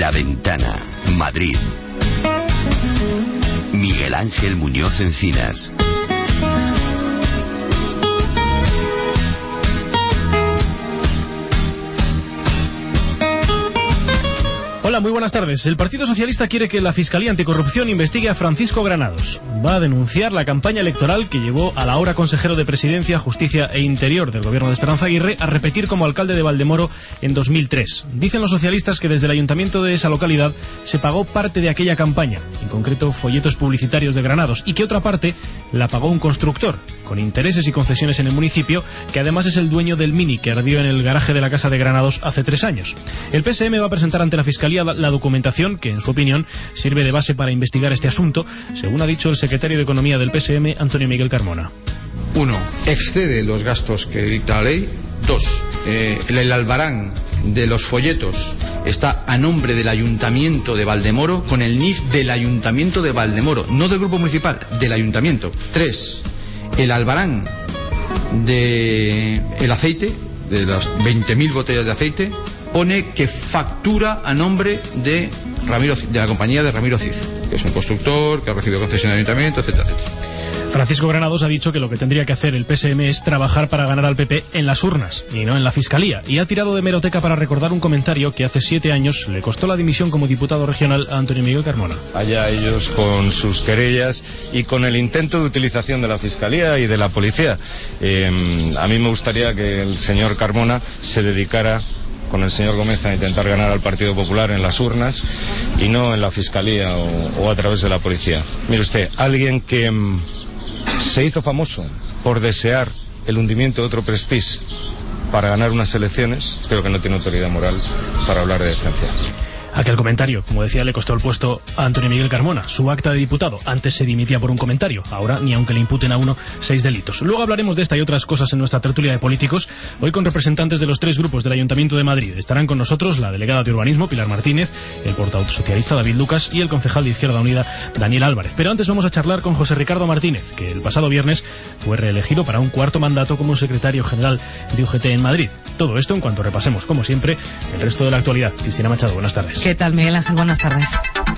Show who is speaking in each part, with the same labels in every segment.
Speaker 1: La Ventana, Madrid. Miguel Ángel Muñoz Encinas.
Speaker 2: Hola, muy buenas tardes. El Partido Socialista quiere que la Fiscalía Anticorrupción investigue a Francisco Granados. Va a denunciar la campaña electoral que llevó al ahora consejero de Presidencia, Justicia e Interior del gobierno de Esperanza Aguirre a repetir como alcalde de Valdemoro en 2003. Dicen los socialistas que desde el ayuntamiento de esa localidad se pagó parte de aquella campaña, en concreto folletos publicitarios de Granados, y que otra parte la pagó un constructor, con intereses y concesiones en el municipio, que además es el dueño del Mini que ardió en el garaje de la casa de Granados hace 3 años. El PSM va a presentar ante la Fiscalía la documentación que, en su opinión, sirve de base para investigar este asunto, según ha dicho el secretario de Economía del PSM, Antonio Miguel Carmona.
Speaker 3: 1. Excede los gastos que dicta la ley. 2. El albarán de los folletos está a nombre del Ayuntamiento de Valdemoro, con el NIF del Ayuntamiento de Valdemoro, no del Grupo Municipal, del Ayuntamiento. 3. El albarán del aceite, de las 20.000 botellas de aceite, pone que factura a nombre de la compañía de Ramiro Cid, que es un constructor, que ha recibido concesión del ayuntamiento, etcétera, etcétera.
Speaker 2: Francisco Granados ha dicho que lo que tendría que hacer el PSM es trabajar para ganar al PP en las urnas y no en la Fiscalía, y ha tirado de hemeroteca para recordar un comentario que hace 7 años le costó la dimisión como diputado regional a Antonio Miguel Carmona.
Speaker 4: Allá ellos con sus querellas y con el intento de utilización de la Fiscalía y de la Policía. A mí me gustaría que el señor Carmona se dedicara con el señor Gómez a intentar ganar al Partido Popular en las urnas y no en la Fiscalía o a través de la Policía. Mire usted, alguien que se hizo famoso por desear el hundimiento de otro Prestige para ganar unas elecciones, creo que no tiene autoridad moral para hablar de decencia.
Speaker 2: Aquel comentario, como decía, le costó el puesto a Antonio Miguel Carmona, su acta de diputado. Antes se dimitía por un comentario, ahora ni aunque le imputen a uno 6 delitos. Luego hablaremos de esta y otras cosas en nuestra tertulia de políticos, hoy con representantes de los 3 grupos del Ayuntamiento de Madrid. Estarán con nosotros la delegada de Urbanismo, Pilar Martínez, el portavoz socialista, David Lucas, y el concejal de Izquierda Unida, Daniel Álvarez. Pero antes vamos a charlar con José Ricardo Martínez, que el pasado viernes fue reelegido para un 4º mandato como secretario general de UGT en Madrid. Todo esto en cuanto repasemos, como siempre, el resto de la actualidad. Cristina Machado, buenas tardes.
Speaker 5: ¿Qué tal, Miguel Ángel? Buenas tardes.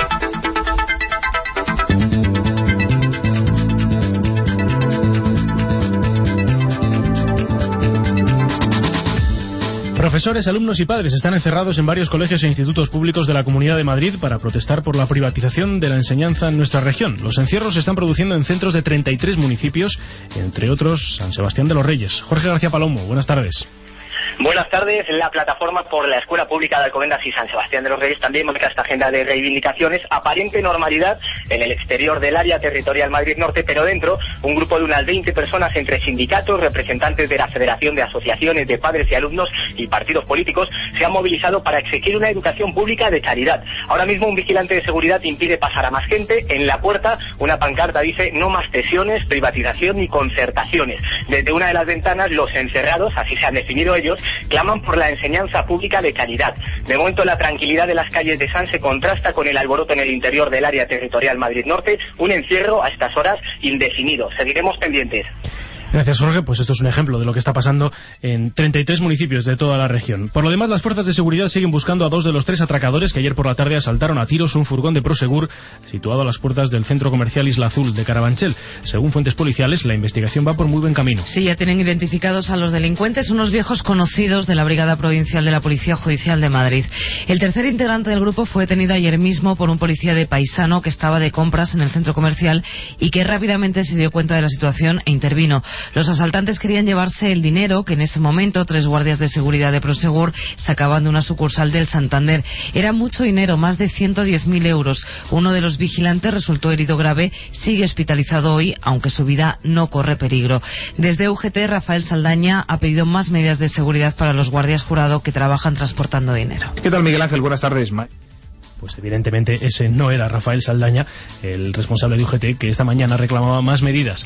Speaker 2: Profesores, alumnos y padres están encerrados en varios colegios e institutos públicos de la Comunidad de Madrid para protestar por la privatización de la enseñanza en nuestra región. Los encierros se están produciendo en centros de 33 municipios, entre otros San Sebastián de los Reyes. Jorge García Palomo, buenas tardes.
Speaker 6: Buenas tardes. La plataforma por la Escuela Pública de Alcobendas y San Sebastián de los Reyes también marca esta agenda de reivindicaciones. Aparente normalidad en el exterior del área territorial Madrid Norte, pero dentro un grupo de unas 20 personas entre sindicatos, representantes de la Federación de Asociaciones de Padres y Alumnos y partidos políticos se han movilizado para exigir una educación pública de calidad. Ahora mismo un vigilante de seguridad impide pasar a más gente. En la puerta una pancarta dice: no más cesiones, privatización ni concertaciones. Desde una de las ventanas los encerrados, así se han definido ellos, claman por la enseñanza pública de calidad. De momento la tranquilidad de las calles de Sanse contrasta con el alboroto en el interior del área territorial Madrid Norte, un encierro a estas horas indefinido. Seguiremos pendientes.
Speaker 2: Gracias, Jorge. Pues esto es un ejemplo de lo que está pasando en 33 municipios de toda la región. Por lo demás, las fuerzas de seguridad siguen buscando a 2 de los 3 atracadores que ayer por la tarde asaltaron a tiros un furgón de Prosegur situado a las puertas del centro comercial Isla Azul de Carabanchel. Según fuentes policiales, la investigación va por muy buen camino.
Speaker 5: Sí, ya tienen identificados a los delincuentes, unos viejos conocidos de la Brigada Provincial de la Policía Judicial de Madrid. El tercer integrante del grupo fue detenido ayer mismo por un policía de Paisano que estaba de compras en el centro comercial y que rápidamente se dio cuenta de la situación e intervino. Los asaltantes querían llevarse el dinero que en ese momento 3 guardias de seguridad de Prosegur sacaban de una sucursal del Santander. Era mucho dinero, más de 110.000 euros. Uno de los vigilantes resultó herido grave, sigue hospitalizado hoy, aunque su vida no corre peligro. Desde UGT, Rafael Saldaña ha pedido más medidas de seguridad para los guardias jurado que trabajan transportando dinero.
Speaker 7: ¿Qué tal, Miguel Ángel? Buenas tardes.
Speaker 2: Pues evidentemente ese no era Rafael Saldaña, el responsable de UGT, que esta mañana reclamaba más medidas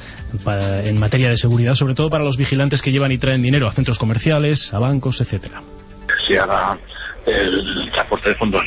Speaker 2: en materia de seguridad, sobre todo para los vigilantes que llevan y traen dinero a centros comerciales, a bancos, etcétera.
Speaker 8: Se haga el transporte de fondos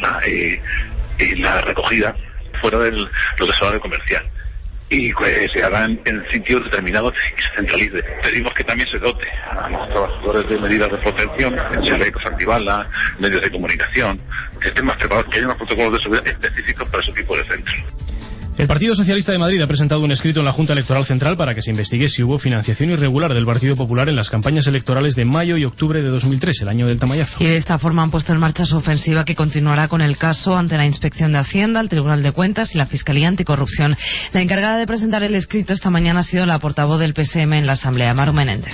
Speaker 8: y la recogida fuera de lo que es el horario comercial y que se hagan en sitios determinados y se centralice. Pedimos que también se dote a los trabajadores de medidas de protección, chalecos antibalas, medios de comunicación, que estén más preparados, que haya unos protocolos de seguridad específicos para ese tipo de centros.
Speaker 2: El Partido Socialista de Madrid ha presentado un escrito en la Junta Electoral Central para que se investigue si hubo financiación irregular del Partido Popular en las campañas electorales de mayo y octubre de 2003, el año del tamallazo.
Speaker 5: Y de esta forma han puesto en marcha su ofensiva que continuará con el caso ante la Inspección de Hacienda, el Tribunal de Cuentas y la Fiscalía Anticorrupción. La encargada de presentar el escrito esta mañana ha sido la portavoz del PSM en la Asamblea, Maru Menéndez.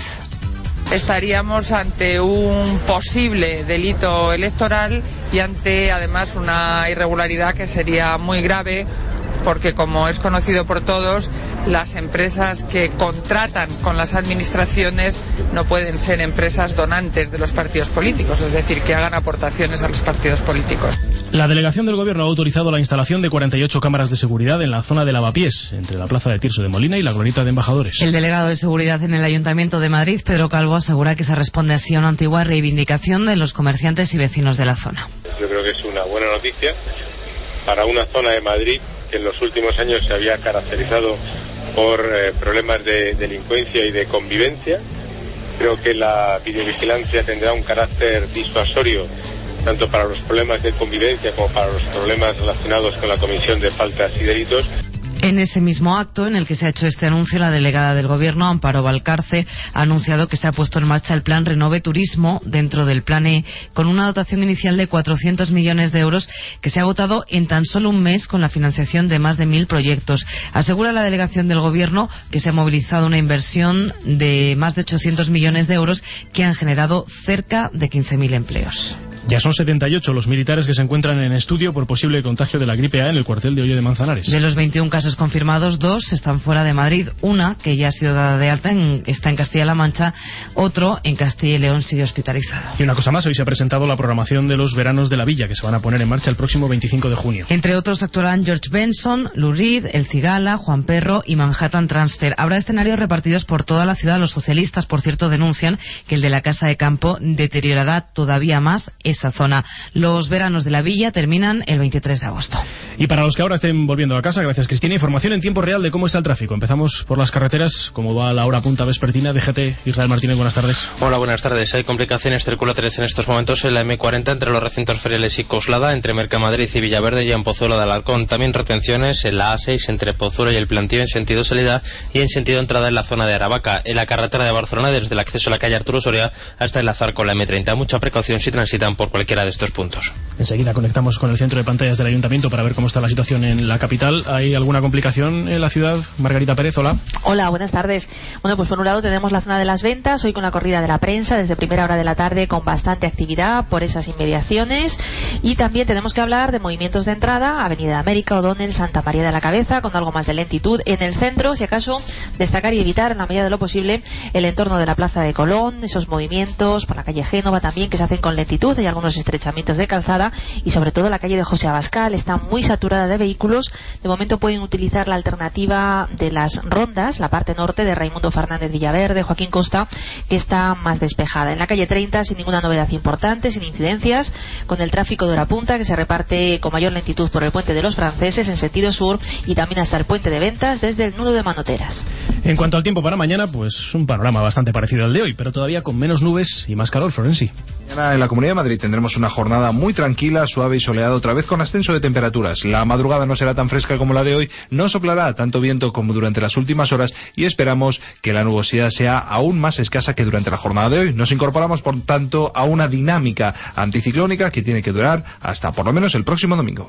Speaker 7: Estaríamos ante un posible delito electoral y ante, además, una irregularidad que sería muy grave, porque, como es conocido por todos, las empresas que contratan con las administraciones no pueden ser empresas donantes de los partidos políticos, es decir, que hagan aportaciones a los partidos políticos.
Speaker 2: La delegación del Gobierno ha autorizado la instalación de 48 cámaras de seguridad en la zona de Lavapiés, entre la plaza de Tirso de Molina y la glorieta de Embajadores.
Speaker 5: El delegado de Seguridad en el Ayuntamiento de Madrid, Pedro Calvo, asegura que se responde así a una antigua reivindicación de los comerciantes y vecinos de la zona.
Speaker 9: Yo creo que es una buena noticia para una zona de Madrid que en los últimos años se había caracterizado por problemas de delincuencia y de convivencia. Creo que la videovigilancia tendrá un carácter disuasorio tanto para los problemas de convivencia como para los problemas relacionados con la comisión de faltas y delitos.
Speaker 5: En ese mismo acto en el que se ha hecho este anuncio, la delegada del Gobierno, Amparo Valcarce, ha anunciado que se ha puesto en marcha el plan Renove Turismo dentro del Plan E, con una dotación inicial de 400 millones de euros que se ha agotado en tan solo un mes con la financiación de más de 1.000 proyectos. Asegura la delegación del Gobierno que se ha movilizado una inversión de más de 800 millones de euros que han generado cerca de 15.000 empleos.
Speaker 2: Ya son 78 los militares que se encuentran en estudio por posible contagio de la gripe A en el cuartel de Olle de Manzanares.
Speaker 5: De los 21 casos confirmados, 2 están fuera de Madrid. Una, que ya ha sido dada de alta, está en Castilla-La Mancha. Otro, en Castilla y León, sigue hospitalizado.
Speaker 2: Y una cosa más, hoy se ha presentado la programación de los veranos de la Villa, que se van a poner en marcha el próximo 25 de junio.
Speaker 5: Entre otros actuarán George Benson, Lou Reed, El Cigala, Juan Perro y Manhattan Transfer. Habrá escenarios repartidos por toda la ciudad. Los socialistas, por cierto, denuncian que el de la Casa de Campo deteriorará todavía más esa zona. Los veranos de la Villa terminan el 23 de agosto.
Speaker 2: Y para los que ahora estén volviendo a casa, gracias Cristina, información en tiempo real de cómo está el tráfico. Empezamos por las carreteras, como va la hora punta vespertina. DGT, Israel Martínez, buenas tardes.
Speaker 10: Hola, buenas tardes. Hay complicaciones circulatorias en estos momentos en la M40 entre los recintos feriales y Coslada, entre Mercamadrid y Villaverde y en Pozuelo de Alarcón. También retenciones en la A6 entre Pozuelo y el Plantío en sentido salida y en sentido entrada en la zona de Aravaca. En la carretera de Barcelona, desde el acceso a la calle Arturo Soria hasta enlazar con la M30. Mucha precaución si transitan por cualquiera de estos puntos.
Speaker 2: Enseguida conectamos con el centro de pantallas del Ayuntamiento para ver cómo está la situación en la capital. ¿Hay alguna complicación en la ciudad? Margarita Pérez, hola.
Speaker 11: Hola, buenas tardes. Bueno, pues por un lado tenemos la zona de las ventas, hoy con la corrida de la prensa desde primera hora de la tarde con bastante actividad por esas inmediaciones, y también tenemos que hablar de movimientos de entrada, Avenida de América, O'Donnell, Santa María de la Cabeza, con algo más de lentitud en el centro, si acaso destacar y evitar en la medida de lo posible el entorno de la Plaza de Colón, esos movimientos por la calle Génova también que se hacen con lentitud, hay algunos estrechamientos de calzada, y sobre todo la calle de José Abascal está muy saturada de vehículos. De momento pueden utilizar la alternativa de las rondas, la parte norte de Raimundo Fernández Villaverde, Joaquín Costa, que está más despejada. En la calle 30 sin ninguna novedad importante, sin incidencias, con el tráfico de hora punta que se reparte con mayor lentitud por el puente de los Franceses en sentido sur y también hasta el puente de Ventas desde el nudo de Manoteras.
Speaker 2: En cuanto al tiempo para mañana, pues un panorama bastante parecido al de hoy, pero todavía con menos nubes y más calor, Florenci.
Speaker 12: Mañana en la Comunidad de Madrid tendremos una jornada muy tranquila, suave y soleada, otra vez con ascenso de temperaturas. La madrugada no será tan fresca como la de hoy, no soplará tanto viento como durante las últimas horas y esperamos que la nubosidad sea aún más escasa que durante la jornada de hoy. Nos incorporamos, por tanto, a una dinámica anticiclónica que tiene que durar hasta por lo menos el próximo domingo.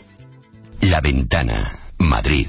Speaker 1: La Ventana, Madrid.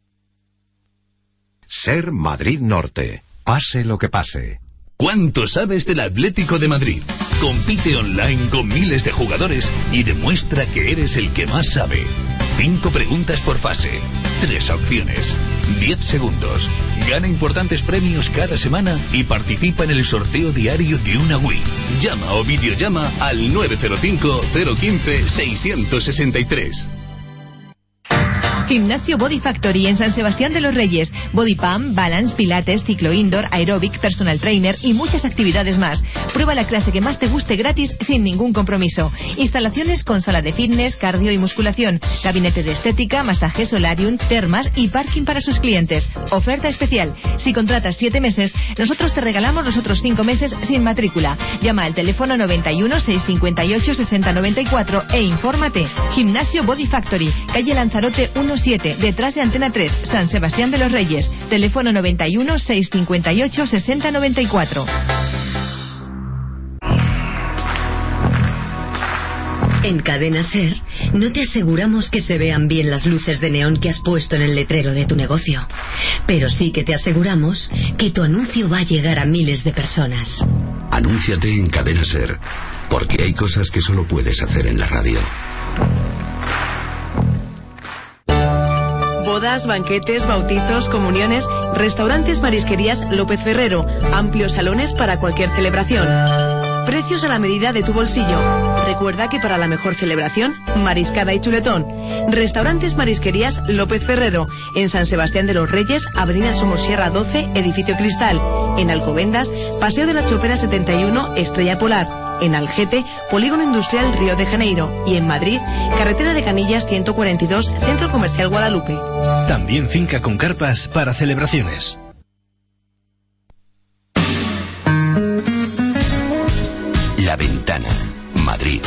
Speaker 13: Ser Madrid Norte. Pase lo que pase.
Speaker 14: ¿Cuánto sabes del Atlético de Madrid? Compite online con miles de jugadores y demuestra que eres el que más sabe. 5 preguntas por fase, 3 opciones, 10 segundos. Gana importantes premios cada semana y participa en el sorteo diario de una Wii. Llama o videollama al 905 015 663.
Speaker 15: Gimnasio Body Factory en San Sebastián de los Reyes. Body Pump, Balance, Pilates, Ciclo Indoor, Aerobic, Personal Trainer y muchas actividades más. Prueba la clase que más te guste gratis sin ningún compromiso. Instalaciones con sala de fitness, cardio y musculación. Gabinete de estética, masaje, solarium, termas y parking para sus clientes. Oferta especial. Si contratas 7 meses, nosotros te regalamos los otros 5 meses sin matrícula. Llama al teléfono 91 658 6094 e infórmate. Gimnasio Body Factory, calle Lanzarote 17, detrás de Antena 3, San Sebastián de los Reyes. Teléfono 91 658 6094.
Speaker 16: En Cadena Ser, no te aseguramos que se vean bien las luces de neón que has puesto en el letrero de tu negocio, pero sí que te aseguramos que tu anuncio va a llegar a miles de personas.
Speaker 1: Anúnciate en Cadena Ser, porque hay cosas que solo puedes hacer en la radio.
Speaker 17: Bodas, banquetes, bautizos, comuniones, restaurantes, marisquerías López Ferrero, amplios salones para cualquier celebración. Precios a la medida de tu bolsillo. Recuerda que para la mejor celebración, mariscada y chuletón. Restaurantes Marisquerías López Ferrero, en San Sebastián de los Reyes, Avenida Somosierra 12, Edificio Cristal. En Alcobendas, Paseo de la Chopera 71, Estrella Polar. En Algete, Polígono Industrial Río de Janeiro. Y en Madrid, Carretera de Canillas 142, Centro Comercial Guadalupe.
Speaker 14: También finca con carpas para celebraciones.
Speaker 1: La Ventana, Madrid.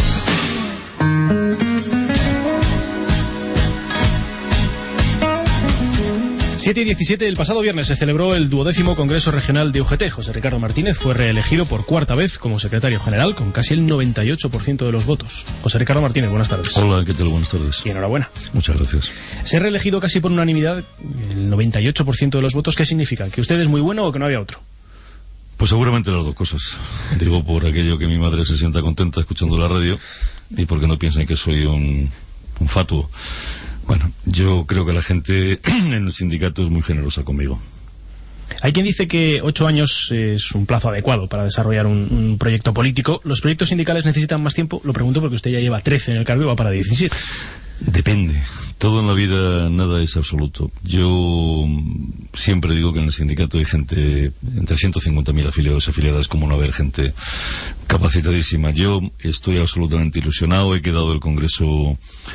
Speaker 2: Siete y 17 del pasado viernes se celebró el 12º Congreso Regional de UGT. José Ricardo Martínez fue reelegido por cuarta vez como secretario general con casi el 98% de los votos. José Ricardo Martínez, buenas tardes.
Speaker 18: Hola, ¿qué tal? Buenas tardes.
Speaker 2: Y enhorabuena.
Speaker 18: Muchas gracias.
Speaker 2: Se ha reelegido casi por unanimidad, el 98% de los votos. ¿Qué significa? ¿Que usted es muy bueno o que no había otro?
Speaker 18: Pues seguramente las dos cosas. Digo, por aquello que mi madre se sienta contenta escuchando la radio y porque no piensen que soy un fatuo. Bueno, yo creo que la gente en el sindicato es muy generosa conmigo.
Speaker 2: Hay quien dice que 8 años es un plazo adecuado para desarrollar un proyecto político. ¿Los proyectos sindicales necesitan más tiempo? Lo pregunto porque usted ya lleva 13 en el cargo y va para 17.
Speaker 18: Depende. Todo en la vida, nada es absoluto. Yo siempre digo que en el sindicato hay gente, entre 150.000 afiliados y afiliadas, como no haber gente capacitadísima. Yo estoy absolutamente ilusionado, he quedado del Congreso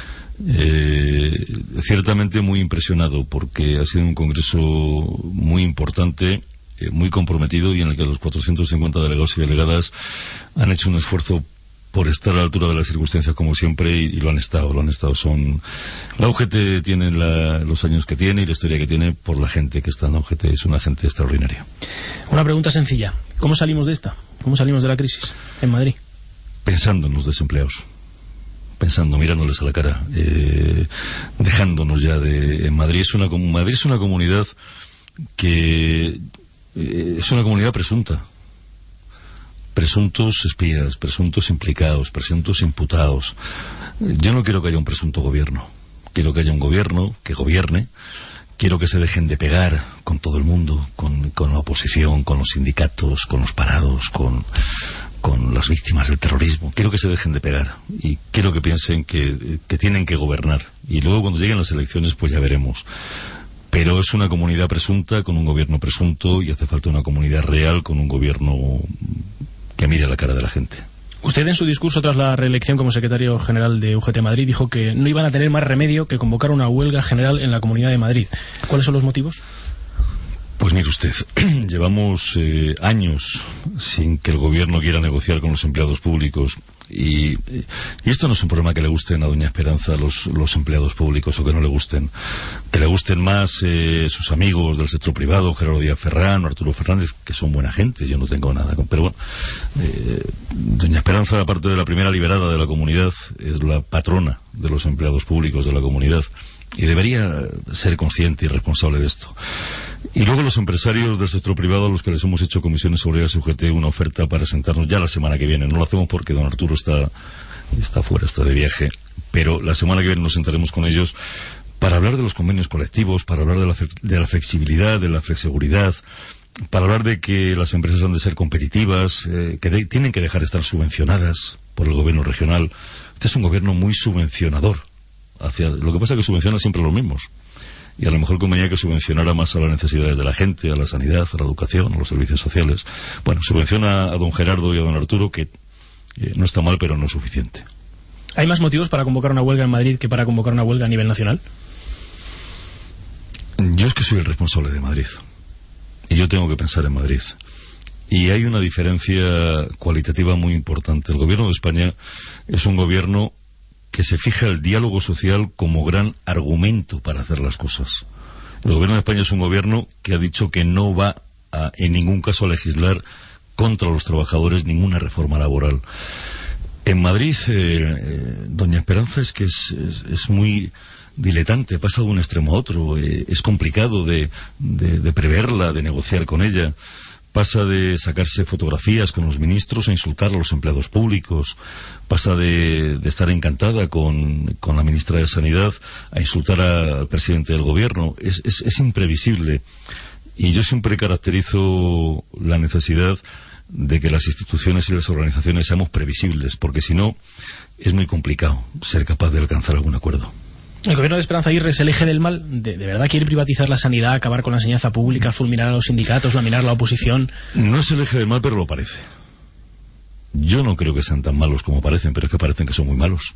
Speaker 18: ciertamente muy impresionado, porque ha sido un Congreso muy importante, muy comprometido, y en el que los 450 delegados y delegadas han hecho un esfuerzo por estar a la altura de las circunstancias, como siempre, y lo han estado. La UGT tiene los años que tiene y la historia que tiene por la gente que está en la UGT. Es una gente extraordinaria.
Speaker 2: Una pregunta sencilla: ¿cómo salimos de esta? ¿Cómo salimos de la crisis en Madrid?
Speaker 18: Pensando en los desempleados, mirándoles a la cara, dejándonos ya de... Madrid es una comunidad que es una comunidad presunta. Presuntos espías, presuntos implicados, presuntos imputados. Yo no quiero que haya un presunto gobierno. Quiero que haya un gobierno que gobierne. Quiero que se dejen de pegar con todo el mundo, con la oposición, con los sindicatos, con los parados, con las víctimas del terrorismo. Quiero que se dejen de pegar y quiero que piensen que tienen que gobernar. Y luego, cuando lleguen las elecciones, pues ya veremos. Pero es una comunidad presunta con un gobierno presunto, y hace falta una comunidad real con un gobierno que mire a la cara de la gente.
Speaker 2: Usted, en su discurso tras la reelección como secretario general de UGT Madrid, dijo que no iban a tener más remedio que convocar una huelga general en la Comunidad de Madrid. ¿Cuáles son los motivos?
Speaker 18: Pues mire usted, llevamos años sin que el gobierno quiera negociar con los empleados públicos, y esto no es un problema que le gusten a doña Esperanza los empleados públicos, o que no le gusten, que le gusten más sus amigos del sector privado, Gerardo Díaz Ferrán o Arturo Fernández, que son buena gente. Yo no tengo nada con... Pero bueno, doña Esperanza, aparte de la primera liberada de la comunidad, es la patrona de los empleados públicos de la comunidad, y debería ser consciente y responsable de esto. Y luego los empresarios del sector privado, a los que les hemos hecho Comisiones Obreras y UGT una oferta para sentarnos ya la semana que viene. No lo hacemos porque don Arturo está fuera, está de viaje, pero la semana que viene nos sentaremos con ellos para hablar de los convenios colectivos, para hablar de la flexibilidad, de la flexeguridad, para hablar de que las empresas han de ser competitivas, que tienen que dejar de estar subvencionadas por el gobierno regional. Este es un gobierno muy subvencionador Lo que pasa es que subvenciona siempre a los mismos. Y a lo mejor convenía que subvencionara más a las necesidades de la gente, a la sanidad, a la educación, a los servicios sociales. Bueno, subvenciona a don Gerardo y a don Arturo, que no está mal, pero no es suficiente.
Speaker 2: ¿Hay más motivos para convocar una huelga en Madrid que para convocar una huelga a nivel nacional?
Speaker 18: Yo es que soy el responsable de Madrid. Y yo tengo que pensar en Madrid. Y hay una diferencia cualitativa muy importante. El gobierno de España es un gobierno que se fija el diálogo social como gran argumento para hacer las cosas. El gobierno de España es un gobierno que ha dicho que no va en ningún caso a legislar contra los trabajadores ninguna reforma laboral. En Madrid, doña Esperanza es que es muy diletante, pasa de un extremo a otro, es complicado de preverla, de negociar con ella. Pasa de sacarse fotografías con los ministros a insultar a los empleados públicos. Pasa de estar encantada con la ministra de Sanidad a insultar al presidente del gobierno. Es imprevisible. Y yo siempre caracterizo la necesidad de que las instituciones y las organizaciones seamos previsibles, porque si no, es muy complicado ser capaz de alcanzar algún acuerdo.
Speaker 2: ¿El gobierno de Esperanza Aguirre es el eje del mal? ¿De verdad quiere privatizar la sanidad, acabar con la enseñanza pública, fulminar a los sindicatos, laminar a la oposición?
Speaker 18: No es el eje del mal, pero lo parece. Yo no creo que sean tan malos como parecen, pero es que parecen que son muy malos.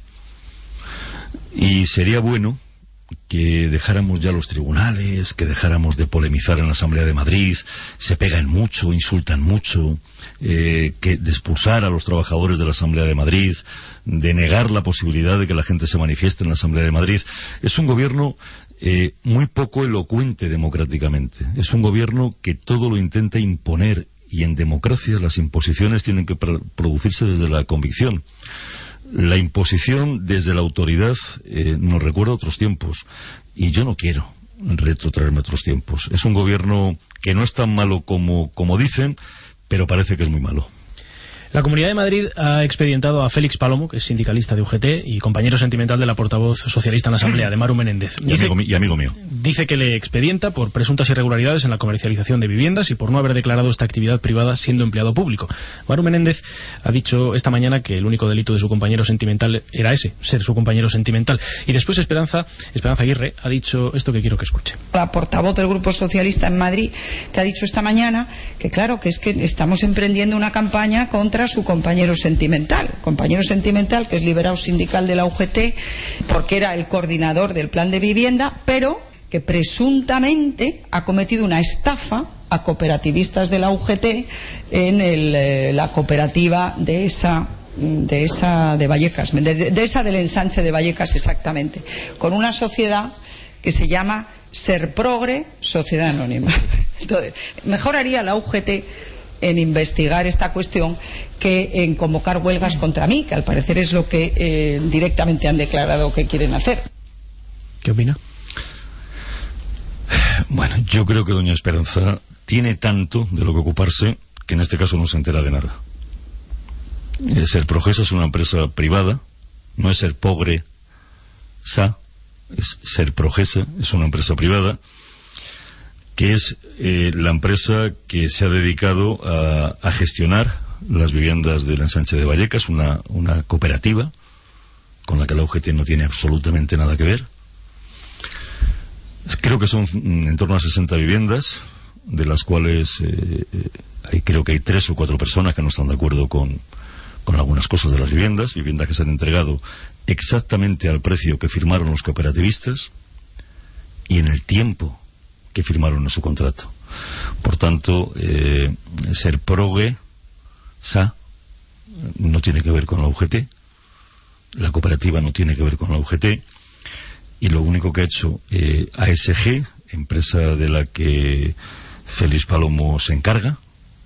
Speaker 18: Y sería bueno que dejáramos ya los tribunales, que dejáramos de polemizar en la Asamblea de Madrid, se pegan mucho, insultan mucho, que de expulsar a los trabajadores de la Asamblea de Madrid, de negar la posibilidad de que la gente se manifieste en la Asamblea de Madrid. Es un gobierno muy poco elocuente democráticamente. Es un gobierno que todo lo intenta imponer, y en democracia las imposiciones tienen que producirse desde la convicción. La imposición desde la autoridad nos recuerda a otros tiempos, y yo no quiero retrotraerme a otros tiempos. Es un gobierno que no es tan malo como dicen, pero parece que es muy malo.
Speaker 2: La Comunidad de Madrid ha expedientado a Félix Palomo, que es sindicalista de UGT y compañero sentimental de la portavoz socialista en la Asamblea, de Maru Menéndez.
Speaker 18: Y amigo mío.
Speaker 2: Dice que le expedienta por presuntas irregularidades en la comercialización de viviendas y por no haber declarado esta actividad privada siendo empleado público. Maru Menéndez ha dicho esta mañana que el único delito de su compañero sentimental era ese, ser su compañero sentimental. Y después Esperanza Aguirre ha dicho esto que quiero que escuche.
Speaker 19: La portavoz del Grupo Socialista en Madrid, que ha dicho esta mañana que claro, que es que estamos emprendiendo una campaña contra su compañero sentimental, que es liberado sindical de la UGT porque era el coordinador del plan de vivienda, pero que presuntamente ha cometido una estafa a cooperativistas de la UGT en la cooperativa de esa de Vallecas, de esa del ensanche de Vallecas exactamente, con una sociedad que se llama Serprogre Sociedad Anónima. Entonces, mejor haría la UGT en investigar esta cuestión que en convocar huelgas contra mí, que al parecer es lo que directamente han declarado que quieren hacer.
Speaker 2: ¿Qué opina?
Speaker 18: Bueno, yo creo que doña Esperanza tiene tanto de lo que ocuparse que en este caso no se entera de nada. Serprogesa es una empresa privada, no es Serpogre SA, es Serprogesa, es una empresa privada que es la empresa que se ha dedicado a gestionar las viviendas del ensanche de Vallecas, una cooperativa con la que la UGT no tiene absolutamente nada que ver. Creo que son en torno a 60 viviendas, de las cuales creo que hay 3 o 4 personas que no están de acuerdo con algunas cosas de las viviendas que se han entregado exactamente al precio que firmaron los cooperativistas y en el tiempo que firmaron en su contrato. Por tanto, Serproge SA no tiene que ver con la UGT, la cooperativa no tiene que ver con la UGT, y lo único que ha hecho ASG, empresa de la que Félix Palomo se encarga,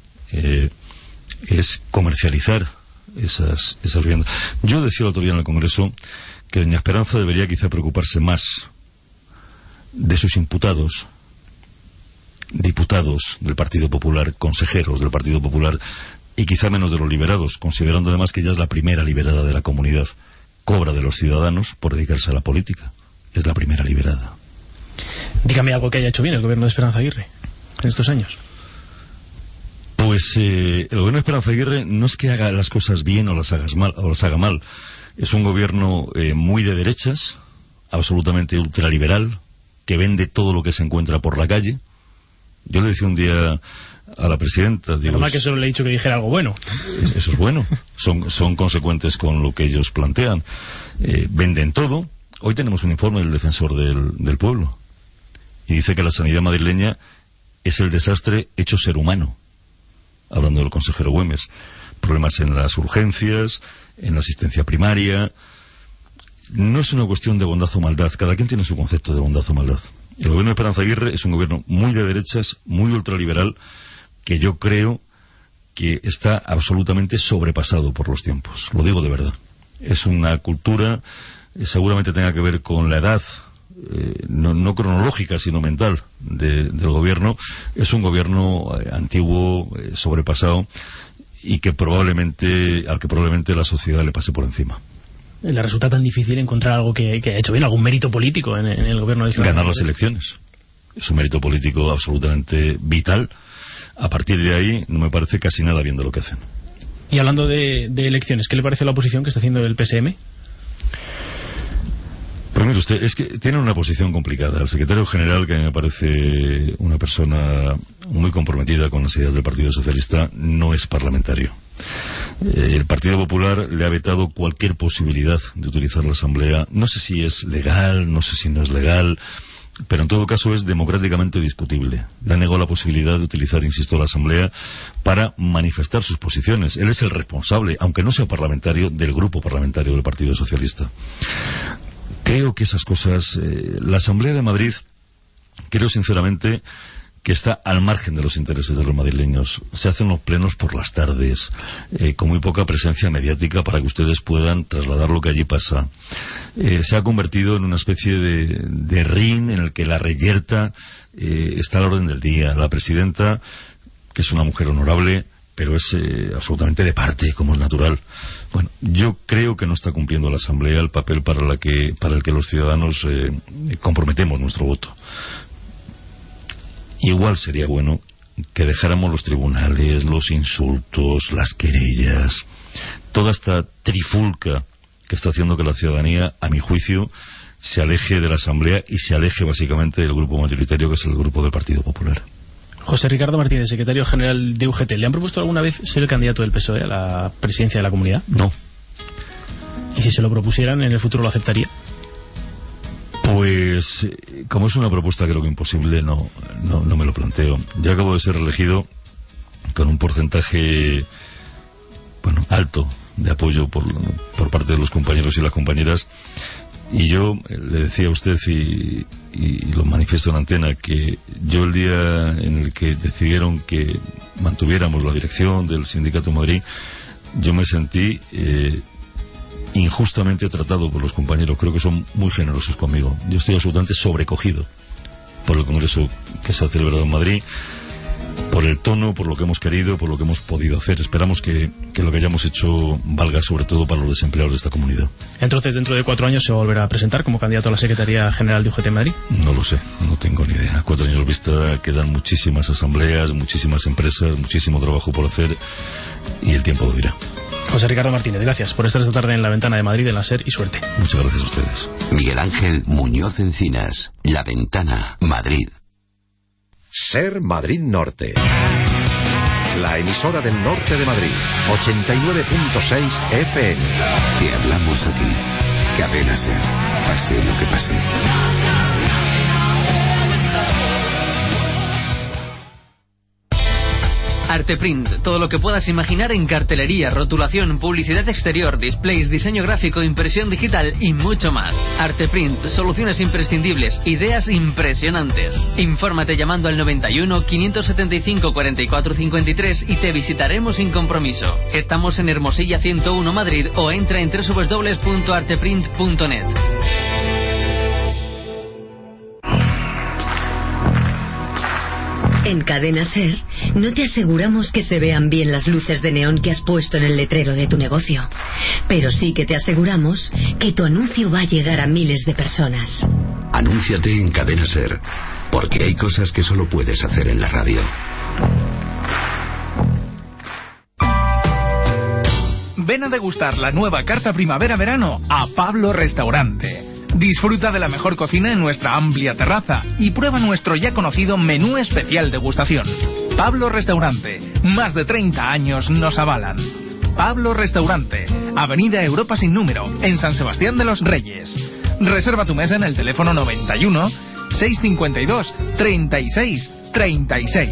Speaker 18: es comercializar esas viviendas. Yo decía el otro día en el Congreso que doña Esperanza debería quizá preocuparse más de sus imputados, diputados del Partido Popular, consejeros del Partido Popular, y quizá menos de los liberados, considerando además que ella es la primera liberada de la comunidad, cobra de los ciudadanos por dedicarse a la política, es la primera liberada.
Speaker 2: Dígame algo que haya hecho bien el gobierno de Esperanza Aguirre en estos años.
Speaker 18: Pues el gobierno de Esperanza Aguirre no es que haga las cosas bien o las haga mal, es un gobierno muy de derechas, absolutamente ultraliberal, que vende todo lo que se encuentra por la calle. Yo le decía un día a la presidenta, digo,
Speaker 2: normal que solo le he dicho que dijera algo bueno.
Speaker 18: Eso es bueno, son consecuentes con lo que ellos plantean. Venden todo. Hoy tenemos un informe del defensor del pueblo y dice que la sanidad madrileña es el desastre hecho ser humano, hablando del consejero Güemes. Problemas en las urgencias, en la asistencia primaria. No es una cuestión de bondad o maldad, cada quien tiene su concepto de bondad o maldad. El gobierno de Esperanza Aguirre es un gobierno muy de derechas, muy ultraliberal, que yo creo que está absolutamente sobrepasado por los tiempos. Lo digo de verdad. Es una cultura, seguramente tenga que ver con la edad, no cronológica, sino mental, del gobierno. Es un gobierno antiguo, sobrepasado, y al que probablemente la sociedad le pase por encima.
Speaker 2: ¿Le resulta tan difícil encontrar algo que ha hecho bien, algún mérito político en el gobierno de Ciudad?
Speaker 18: Ganar las elecciones. Es un mérito político absolutamente vital. A partir de ahí no me parece casi nada bien de lo que hacen.
Speaker 2: Y hablando de elecciones, ¿qué le parece la oposición que está haciendo el PSM?
Speaker 18: Pero mire usted, es que tiene una posición complicada. El secretario general, que a mí me parece una persona muy comprometida con las ideas del Partido Socialista, no es parlamentario. El Partido Popular le ha vetado cualquier posibilidad de utilizar la Asamblea. No sé si es legal, no sé si no es legal, pero en todo caso es democráticamente discutible. Le ha negado la posibilidad de utilizar, insisto, la Asamblea para manifestar sus posiciones. Él es el responsable, aunque no sea parlamentario, del grupo parlamentario del Partido Socialista. Creo que esas cosas, la Asamblea de Madrid, creo sinceramente que está al margen de los intereses de los madrileños. Se hacen los plenos por las tardes, con muy poca presencia mediática para que ustedes puedan trasladar lo que allí pasa. Se ha convertido en una especie de ring en el que la reyerta está a la orden del día. La presidenta, que es una mujer honorable, pero es absolutamente de parte, como es natural. Bueno, yo creo que no está cumpliendo la Asamblea el papel para el que los ciudadanos comprometemos nuestro voto. Igual sería bueno que dejáramos los tribunales, los insultos, las querellas, toda esta trifulca que está haciendo que la ciudadanía, a mi juicio, se aleje de la Asamblea y se aleje básicamente del grupo mayoritario, que es el grupo del Partido Popular.
Speaker 2: José Ricardo Martínez, secretario general de UGT, ¿le han propuesto alguna vez ser el candidato del PSOE a la presidencia de la comunidad?
Speaker 18: No.
Speaker 2: ¿Y si se lo propusieran, en el futuro lo aceptaría?
Speaker 18: Pues, como es una propuesta creo que imposible, no me lo planteo. Yo acabo de ser elegido con un porcentaje, alto de apoyo por parte de los compañeros y las compañeras. Y yo le decía a usted, y lo manifiesto en antena, que yo el día en el que decidieron que mantuviéramos la dirección del Sindicato de Madrid, yo me sentí injustamente tratado por los compañeros. Creo que son muy generosos conmigo. Yo estoy absolutamente sobrecogido por el congreso que se ha celebrado en Madrid, por el tono, por lo que hemos querido, por lo que hemos podido hacer. Esperamos que lo que hayamos hecho valga sobre todo para los desempleados de esta comunidad.
Speaker 2: Entonces, dentro de 4 años se volverá a presentar como candidato a la Secretaría General de UGT Madrid.
Speaker 18: No lo sé, no tengo ni idea. 4 años vista, quedan muchísimas asambleas, muchísimas empresas, muchísimo trabajo por hacer, y el tiempo lo dirá.
Speaker 2: José Ricardo Martínez, gracias por estar esta tarde en La Ventana de Madrid, en la SER, y suerte.
Speaker 18: Muchas gracias a ustedes.
Speaker 1: Miguel Ángel Muñoz Encinas, La Ventana, Madrid.
Speaker 13: SER Madrid Norte. La emisora del norte de Madrid. 89.6 FM.
Speaker 1: Te hablamos a ti. Cadena SER. Pase lo que pase.
Speaker 20: Arteprint, todo lo que puedas imaginar en cartelería, rotulación, publicidad exterior, displays, diseño gráfico, impresión digital y mucho más. Arteprint, soluciones imprescindibles, ideas impresionantes. Infórmate llamando al 91 575 44 53 y te visitaremos sin compromiso. Estamos en Hermosilla 101 Madrid o entra en www.arteprint.net.
Speaker 16: En Cadena SER, no te aseguramos que se vean bien las luces de neón que has puesto en el letrero de tu negocio, pero sí que te aseguramos que tu anuncio va a llegar a miles de personas.
Speaker 1: Anúnciate en Cadena SER, porque hay cosas que solo puedes hacer en la radio.
Speaker 21: Ven a degustar la nueva carta primavera-verano a Pablo Restaurante. Disfruta de la mejor cocina en nuestra amplia terraza y prueba nuestro ya conocido menú especial degustación. Pablo Restaurante, más de 30 años nos avalan. Pablo Restaurante, Avenida Europa sin número, en San Sebastián de los Reyes. Reserva tu mesa en el teléfono 91 652 36 36.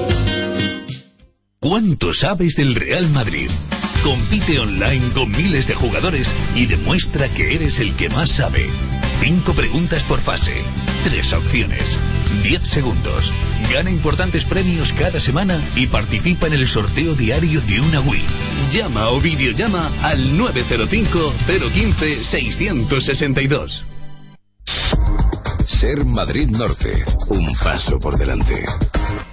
Speaker 14: ¿Cuánto sabes del Real Madrid? Compite online con miles de jugadores y demuestra que eres el que más sabe. 5 preguntas por fase, 3 opciones, 10 segundos. Gana importantes premios cada semana y participa en el sorteo diario de una Wii. Llama o videollama al 905 015 662.
Speaker 1: Ser Madrid Norte, un paso por delante.